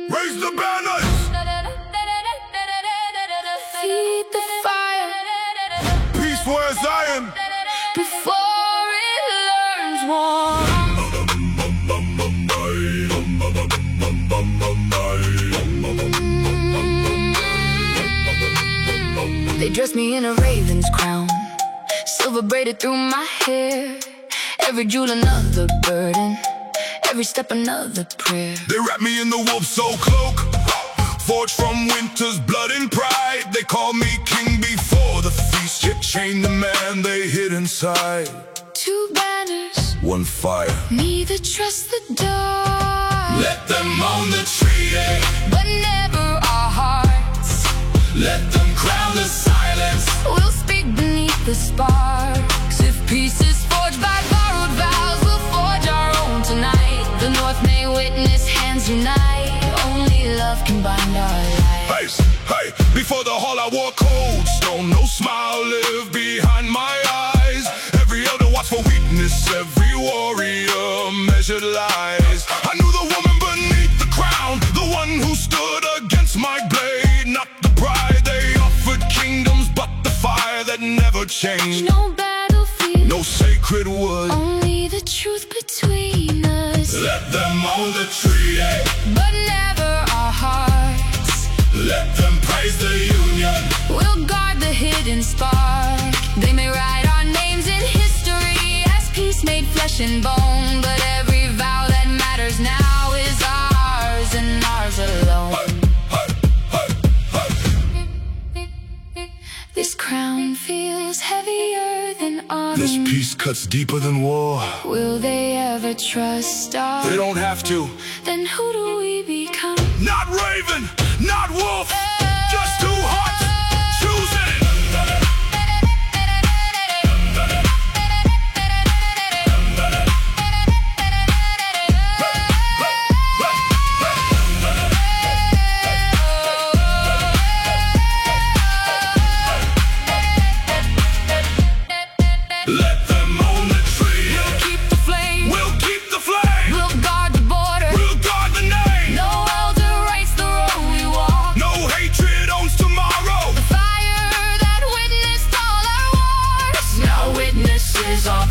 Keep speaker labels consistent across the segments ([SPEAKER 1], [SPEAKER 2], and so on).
[SPEAKER 1] Raise the banners!
[SPEAKER 2] Feed the fire
[SPEAKER 1] Peace for Zion!
[SPEAKER 2] before it learns war. They dress me in a raven's crown, silver braided through my hair. Every jewel another burden, every step another prayer.
[SPEAKER 1] They wrap me in the wolf's soul cloak, forged from winter's blood and pride. They call me king before the feast, yet chained the man they hid inside.
[SPEAKER 2] Two banners,
[SPEAKER 1] One fire.
[SPEAKER 2] neither trust the dark.
[SPEAKER 1] Let them own the treaty,
[SPEAKER 2] But never our hearts.
[SPEAKER 1] let them crown the silence.
[SPEAKER 2] We'll speak beneath the sparks. If peace is forged by borrowed vows, we'll forge our own tonight. The North may witness, hands unite. Only love can bind our lives.
[SPEAKER 1] Hey, before the hall I wore cold stone. No smile lived behind my eyes. Every elder watched for weakness, every warrior measured lies. I knew the woman beneath the crown, the one who stood against my blade. Not the pride they offered kingdoms, but the fire that never changed.
[SPEAKER 2] No battlefield,
[SPEAKER 1] No sacred wood.
[SPEAKER 2] only the truth between us.
[SPEAKER 1] Let them own the treaty,
[SPEAKER 2] But never our hearts.
[SPEAKER 1] let them praise the union.
[SPEAKER 2] We'll guard the hidden spark. They may write our names in history as peace made flesh and bone. But every vow that matters now is ours and ours alone. This crown feels heavier than
[SPEAKER 1] This
[SPEAKER 2] armor.
[SPEAKER 1] peace cuts deeper than war.
[SPEAKER 2] Will they ever trust us?
[SPEAKER 1] They don't have to.
[SPEAKER 2] Then who do we become?
[SPEAKER 1] Not Raven, not Wolf, just two hearts choosing. Let them own the tree.
[SPEAKER 2] We'll keep the flame.
[SPEAKER 1] We'll keep the flame.
[SPEAKER 2] We'll guard the border.
[SPEAKER 1] We'll guard the name.
[SPEAKER 2] No elder writes the road we walk.
[SPEAKER 1] No hatred owns tomorrow.
[SPEAKER 2] Fire that witnessed all our wars now witnesses our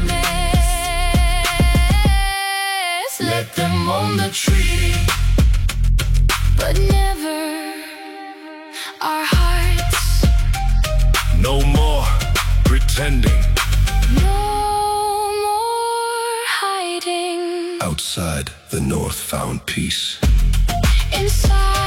[SPEAKER 2] promise. Let them own the treaty, but never our hearts.
[SPEAKER 1] No more pretending.
[SPEAKER 2] No more hiding
[SPEAKER 1] Outside, the North found peace.
[SPEAKER 2] inside.